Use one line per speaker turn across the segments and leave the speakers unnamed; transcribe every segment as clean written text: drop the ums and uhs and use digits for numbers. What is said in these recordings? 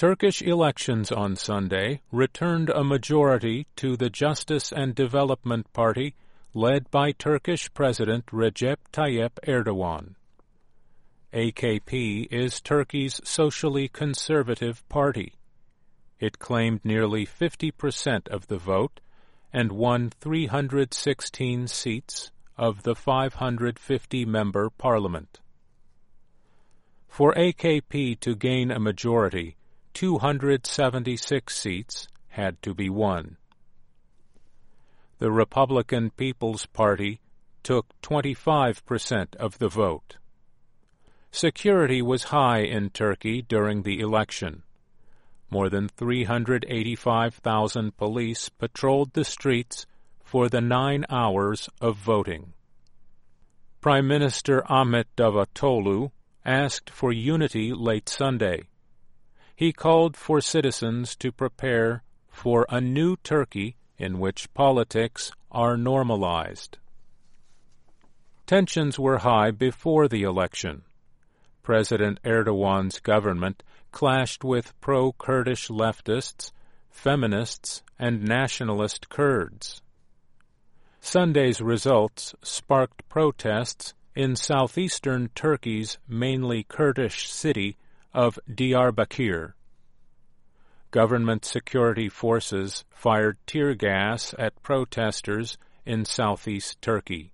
Turkish elections on Sunday returned a majority to the Justice and Development Party led by Turkish President Recep Tayyip Erdogan. AKP is Turkey's socially conservative party. It claimed nearly 50% of the vote and won 316 seats of the 550-member parliament. For AKP to gain a majority, 276 seats had to be won. The Republican People's Party took 25% of the vote. Security was high in Turkey during the election. More than 385,000 police patrolled the streets for the 9 hours of voting. Prime Minister Ahmet Davutoglu asked for unity late Sunday. He called for citizens to prepare for a new Turkey in which politics are normalized. Tensions were high before the election. President Erdogan's government clashed with pro-Kurdish leftists, feminists, and nationalist Kurds. Sunday's results sparked protests in southeastern Turkey's mainly Kurdish city of Diyarbakir. Government security forces fired tear gas at protesters in southeast Turkey.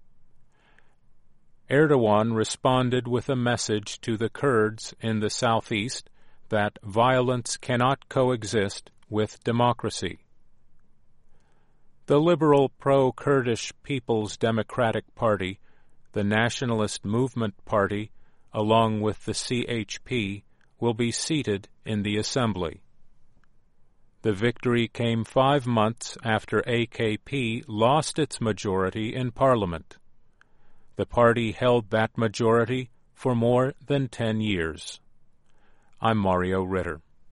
Erdogan responded with a message to the Kurds in the southeast that violence cannot coexist with democracy. The liberal pro-Kurdish People's Democratic Party, the Nationalist Movement Party, along with the CHP, will be seated in the assembly. The victory came 5 months after AKP lost its majority in parliament. The party held that majority for more than 10 years. I'm Mario Ritter.